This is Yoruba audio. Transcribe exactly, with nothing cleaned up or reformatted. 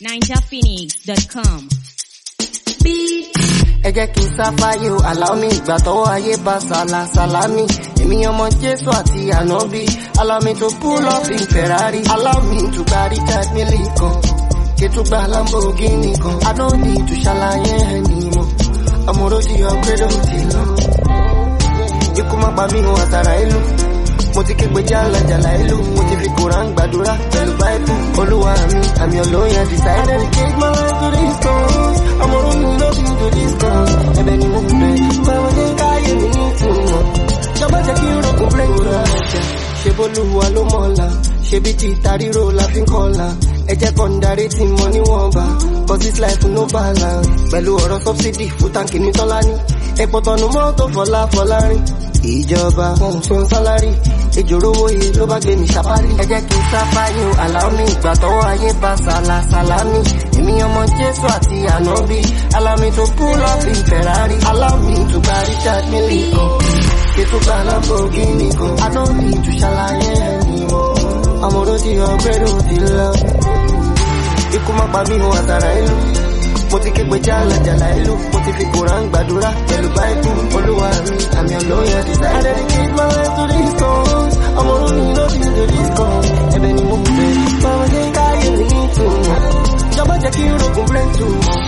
ninja phoenix dot com. Ẹ jẹ́ kí n sáfáyé o, allow me ìgbà tọ́wọ́ ayé bá sàlà sàlámì. Èmi ọmọ Jésù àti ànábì. Allow me to pull up in Ferrari. Allow me to gba Richard Mille kan. Kètù gba Lamborghini kan. I don't need to ṣàlàyé ẹni mọ̀. Ọmọ oró ti yọ pé ló ti lọ. Ikú má pa mí o àtàrà ìlú. Mo ti képe jálá jàlá ìlú. Mo ti fi Kùránì gbàdúrà pẹ̀lú Báíbù. Olúwa mi, àmì olóyè disciple. I dedicate my life to this cause. Ọmọ oró mi ló fi to this cause. Ẹ̀bẹ̀ ni mo bẹ̀, báwo ni káyé mi ní ìtumọ̀? Jọba jẹ́ kí n rògbò break ra ẹ̀jẹ̀. Ṣé bólúwa ló mọ̀ọ́lá? Ṣé bí ti ìtaríro la fi ń kọ́lá? Ẹ jẹ́ kọ́ ń darí tí mo níwọ̀nba. Cause this life no balance. Pẹ̀lú ọ̀rọ̀ subsidy fún táǹkì ní Tọ́lání. Epo tọ̀nù mọ́tò fọlá fọlárin. Ìjọba wọn ò san sálárì. Ìjòrówó yìí ló bá gbé mi ṣàpárí. Ẹ jẹ́ kí n sáfáyé o, allow me ìgbà tọ́wọ́ ayé bá sàlà sàlámì. Èmi ọmọ Jésù àti ànábì. Allow me to pull up in Ferrari. Allow me to gba Richard Mille kan. Kètù gba Lamborghini kan. I don't need to ṣàlàyé ẹni mọ̀. Ọmọ oró ti yọ gbẹ́rù ti lọ. Ikú má pa mí o àtàrà ìlú. Mo ti képe jálá jàlá ìlú. Mo ti fi Kùránì gbàdúrà pẹ̀lú Báíbù. Olúwa mi, àmì olóyè disciple. I dedicate my life to this cause. Ọmọ oró mi ló fi to this cause. Ẹ̀bẹ̀ ni mo bẹ̀, báwo ni káyé mi ní ìtumọ̀? Jọba jẹ́ kí n rògùn break through.